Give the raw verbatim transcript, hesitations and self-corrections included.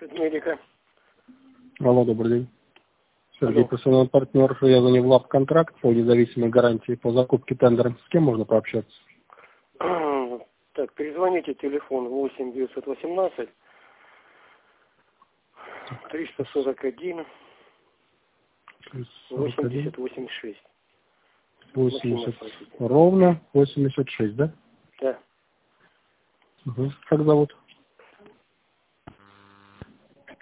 Медика. Алло, добрый день. Сергей, Алло. персональный партнер. Я за него в контракт по независимой гарантии по закупке тендером. С кем можно пообщаться? Так, перезвоните, телефон восемь девятьсот восемнадцать триста сорок один восемьдесят восемьдесят шесть. восемьдесят ровно восемьдесят шесть, да? Да. Угу. Как зовут?